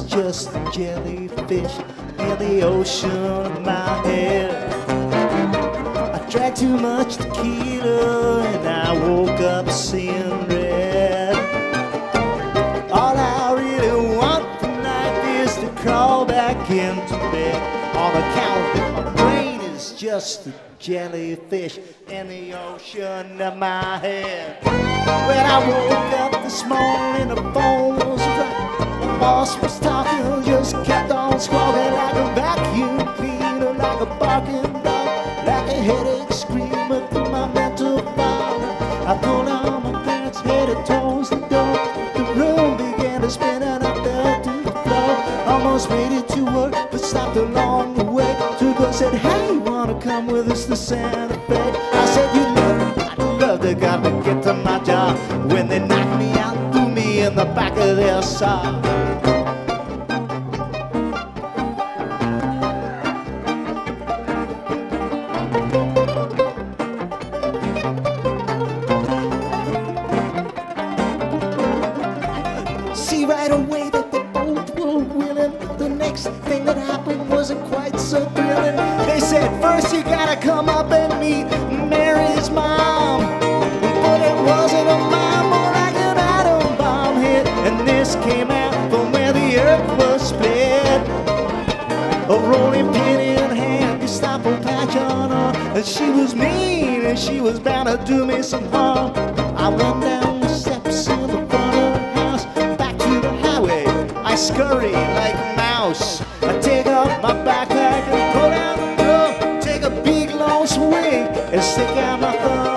just a jellyfish in the ocean of my head. I drank too much tequila and I woke up seeing red. All I really want from life is to crawl back into bed, on account that my brain is just a jellyfish in the ocean of my head. When I woke up this morning, the phone was right. The boss was talking, just kept on squawking like a vacuum cleaner, like a barking dog, like a headache screaming through my mental fog. I pulled on my pants, headed towards the door. The room began to spin and I fell to the floor. Almost made it to work, but stopped along the way. Two girls said, hey, wanna come with us to Santa Fe? I said, you know, I'd love to come and get to my job. When they knocked me out, threw me in the back of their Saab. See right away that they both were willing. The next thing that happened wasn't quite so thrilling. They said, first you gotta come up and meet Mary's mom. But it wasn't a mom, more like an atom bomb hit. And this came out from where the earth was split. A rolling pin in hand, Gestapo patch on her. And she was mean and she was bound to do me some harm. I went down the steps in the front of the house, back to the highway. I scurry like a mouse. I take off my backpack and pull out the door, take a big long swing and stick out my thumb.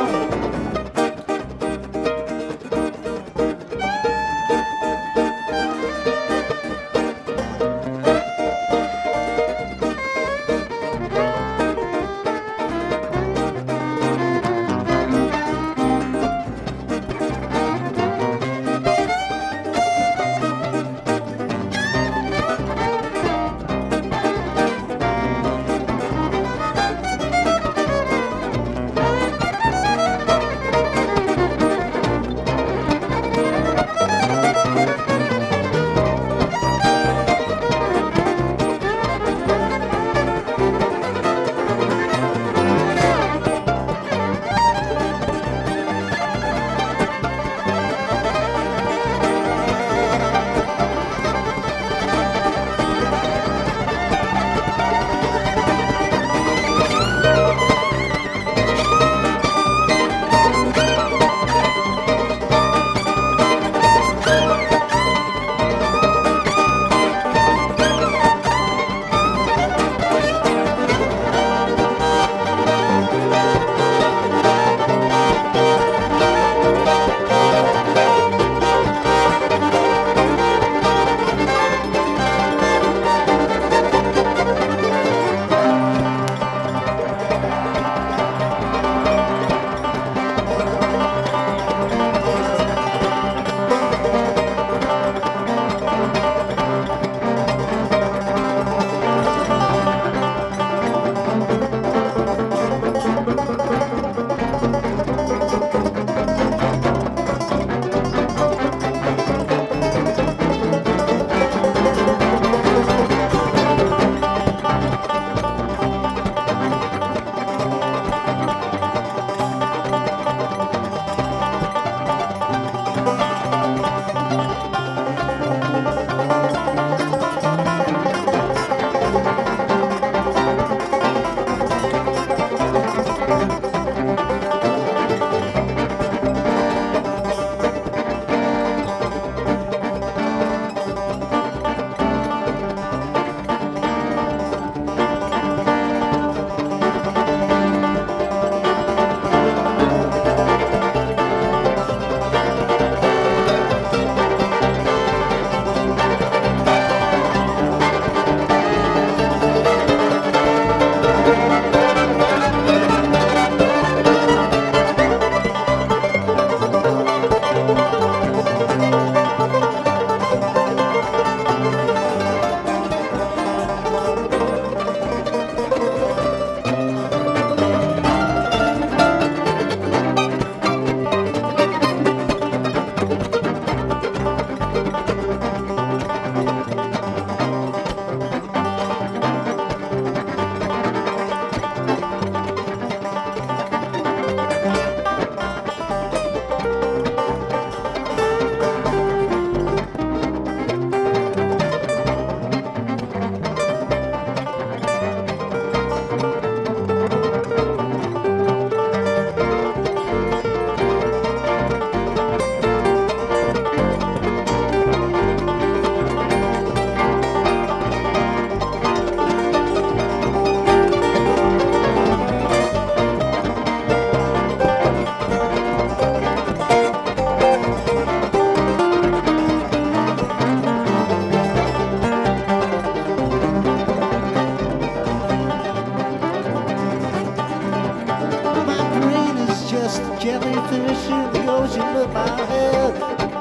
of my head.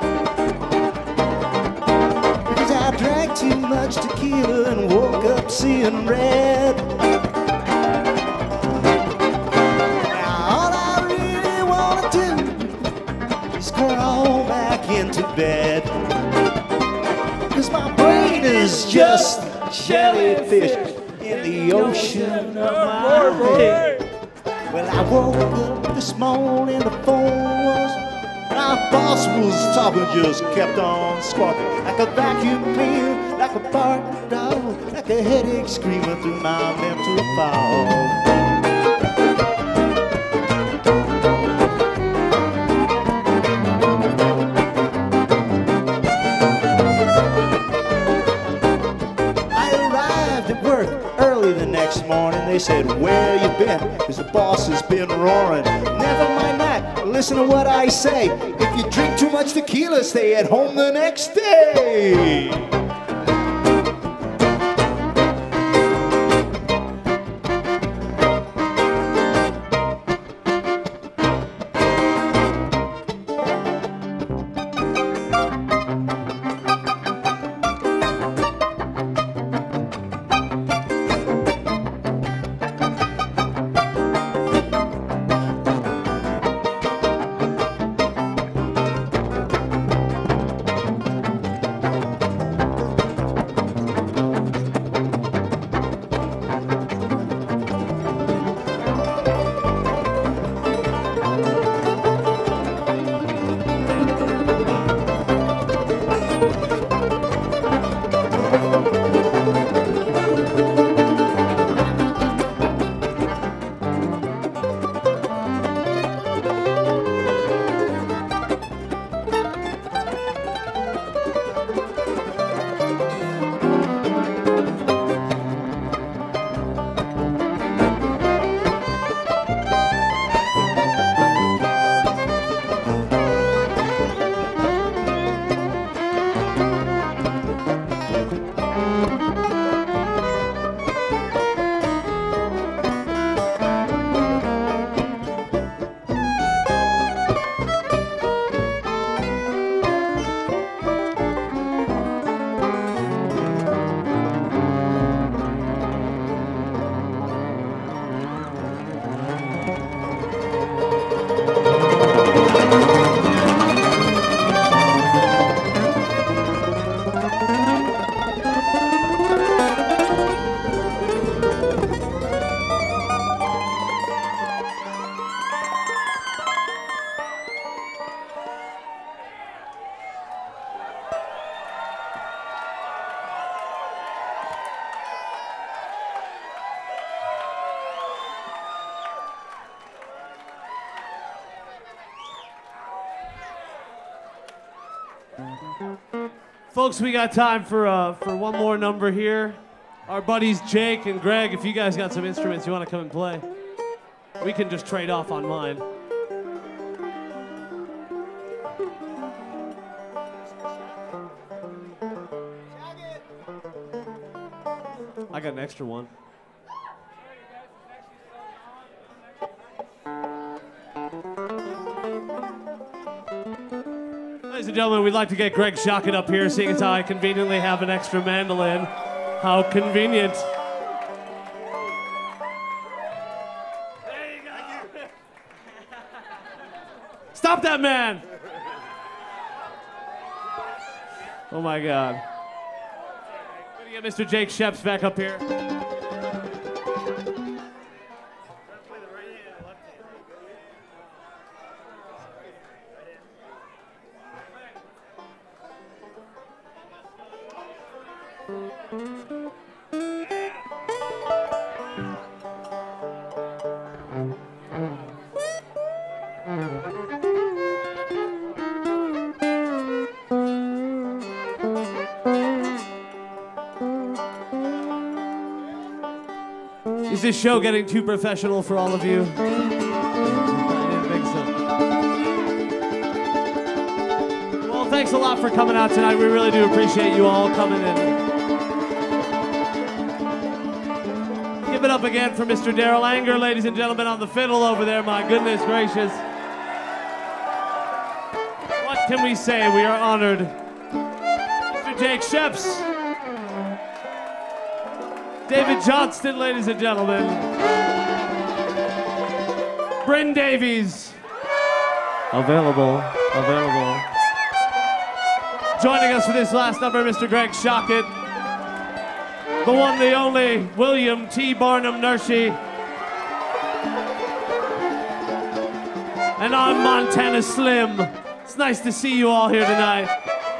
Because I drank too much tequila and woke up seeing red. Now all I really wanna do is crawl back into bed. Cause my brain is just jellyfish in the ocean of my head. Well, I woke up this morning, the phone was, my boss was talking, just kept on squawking. Like a vacuum cleaner, like a bark dog, like a headache screaming through my mental fog. The next morning they said, where you been? Cause the boss has been roaring. Never mind that, listen to what I say. If you drink too much tequila, stay at home the next day. Folks, we got time for one more number here. Our buddies Jake and Greg, if you guys got some instruments you want to come and play, we can just trade off on mine. I got an extra one. Ladies and gentlemen, we'd like to get Greg Shockett up here, seeing as how I conveniently have an extra mandolin. How convenient. There you go. Stop that man! Oh my God. We're gonna get Mr. Jake Sheps back up here. Is this show getting too professional for all of you? I didn't think so. Well, thanks a lot for coming out tonight. We really do appreciate you all coming in. Give it up again for Mr. Daryl Anger, ladies and gentlemen, on the fiddle over there. My goodness gracious. can we say we are honored? Mr. Jake Sheps. David Johnston, ladies and gentlemen. Bryn Davies. Available. Joining us for this last number, Mr. Greg Shockett. The one, the only, William T. Barnum Nershi. And I'm Montana Slim. It's nice to see you all here tonight.